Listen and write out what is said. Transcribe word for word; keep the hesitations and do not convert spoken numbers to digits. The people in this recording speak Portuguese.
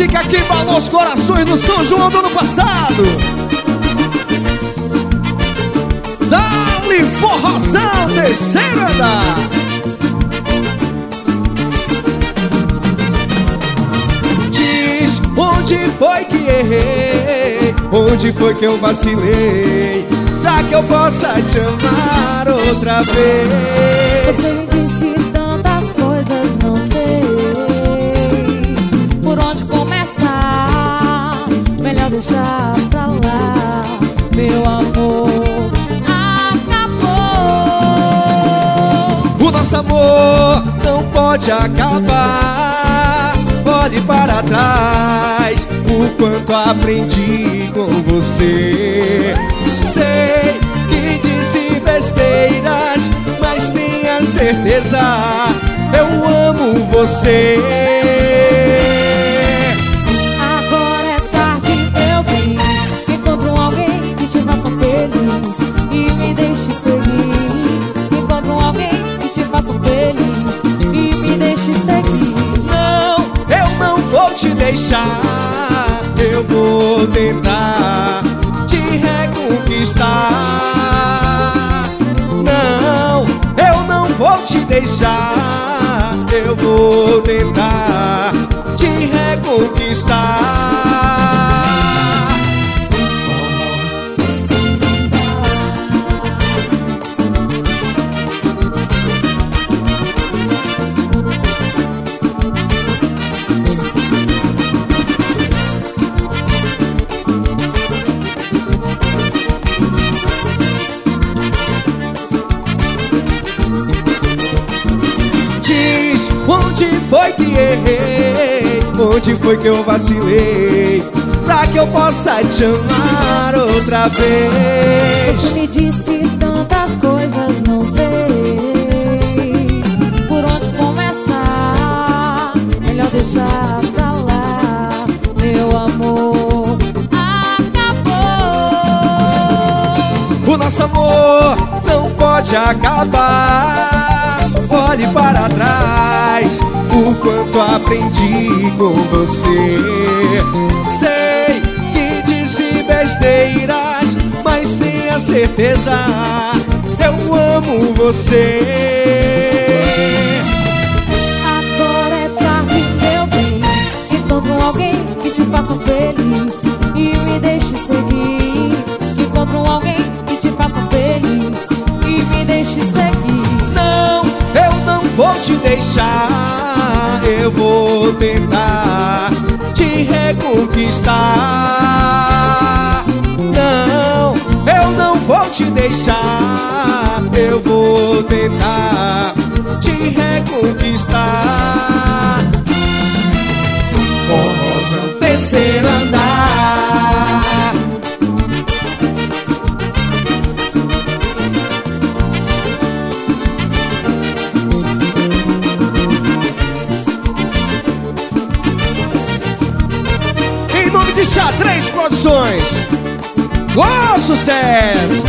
música que balou os corações no São João do ano passado. Dá-lhe forrozão, terceira andar. Diz onde foi que errei, onde foi que eu vacilei, pra que eu possa te amar outra vez. Você me disse tantas coisas, não sei por onde começar. Melhor deixar pra lá, meu amor. O nosso amor não pode acabar. Olhe para trás, o quanto aprendi com você. Sei que disse besteiras, mas tenha certeza, eu amo você. Agora é tarde, meu bem. Encontro alguém que te faça feliz e me deixe seguir. Encontro alguém que te faça feliz e me deixe seguir. Não, eu não vou te deixar. Eu vou tentar te reconquistar. Não, eu não vou te deixar. Eu vou tentar te reconquistar. Onde foi que errei, onde foi que eu vacilei, pra que eu possa te amar outra vez. Você me disse tantas coisas, não sei por onde começar. Melhor deixar pra lá, meu amor. Acabou. O nosso amor não pode acabar. Olhe para trás, o quanto aprendi com você. Sei que disse besteiras, mas tenha certeza, eu amo você. Agora é tarde, meu bem. Encontro alguém que te faça feliz e me deixe seguir. Encontro alguém que te faça feliz e me deixe seguir. Não, eu não vou te deixar. Eu vou tentar te reconquistar. Não, eu não vou te deixar. Eu vou tentar te reconquistar. Forrozão, terceiro andar. De Xadrez Produções. Ô, sucesso!